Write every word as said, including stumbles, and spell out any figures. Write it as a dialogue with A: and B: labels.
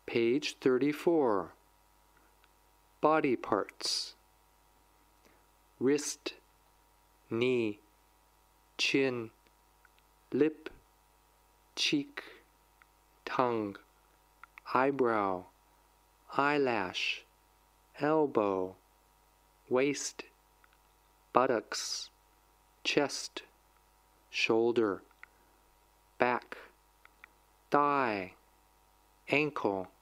A: Page thirty-four. Body parts. Wrist, knee, chin, lip, cheek, tongue, eyebrow, eyelash, elbow, waist, buttocks, chest, shoulder, back, thigh, ankle,